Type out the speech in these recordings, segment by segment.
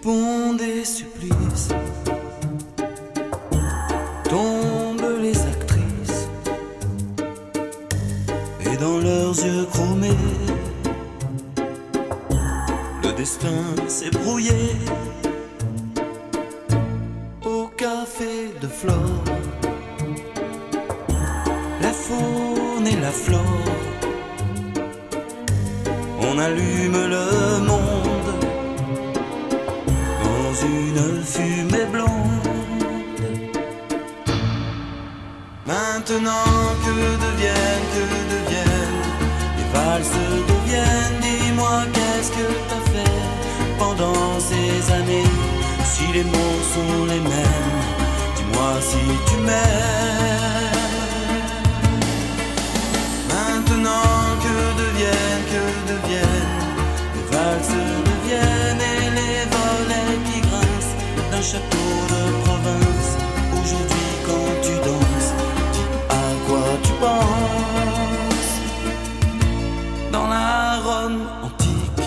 pont des supplices tombent les actrices, et dans leurs yeux chromés le destin s'est brouillé. Au café de Flore, la faune et la flore, on allume le monde dans une fumée blonde. Maintenant que deviennent les valses deviennent. Dis-moi qu'est-ce que t'as fait pendant ces années? Si les mots sont les mêmes, dis-moi si tu m'aimes. Maintenant que deviennent les valses deviennent, et les volets qui grincent d'un château de province. Aujourd'hui quand tu danses, dis à quoi tu penses. Dans la Rome antique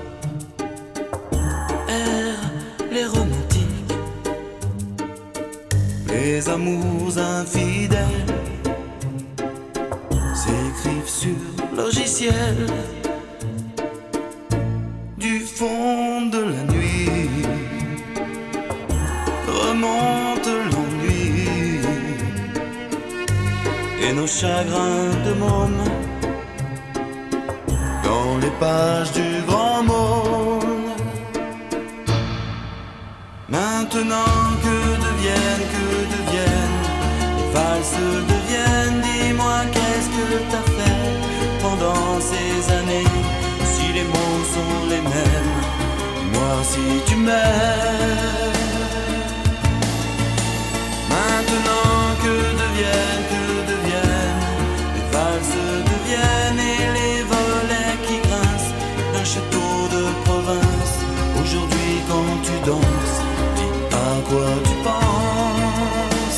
errent les romantiques, les amours infidèles s'écrivent sur logiciel. Du fond de la nuit remonte l'ennui et nos chagrins de môme dans les pages du grand monde. Maintenant que deviennent les valses deviennent. Dis-moi qu'est-ce que t'as fait pendant ces années? Si les mots sont les mêmes, dis-moi si tu m'aimes. Maintenant que deviennent les valses deviennent, et les volets qui grincent d'un château de province. Aujourd'hui quand tu danses, dis à quoi tu penses.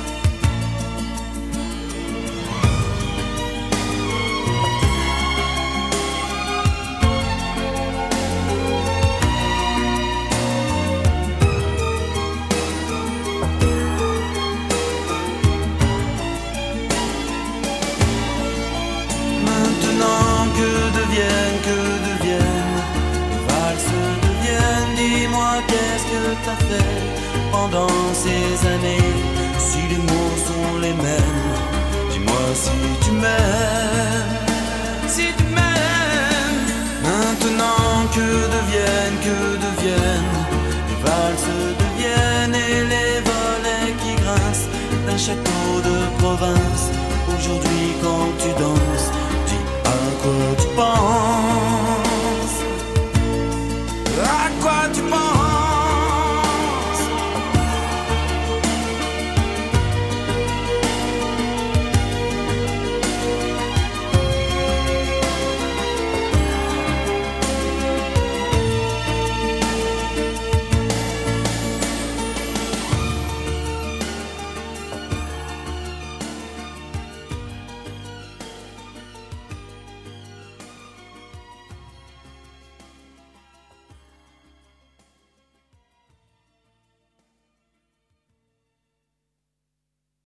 deviennent, les valses deviennent. Dis-moi qu'est-ce que t'as fait pendant ces années? Si les mots sont les mêmes, dis-moi si tu m'aimes. Si tu m'aimes. Maintenant que deviennent, les valses deviennent, et les volets qui grincent d'un château de province. Aujourd'hui quand tu danses, dis à quoi tu penses. À quoi tu penses.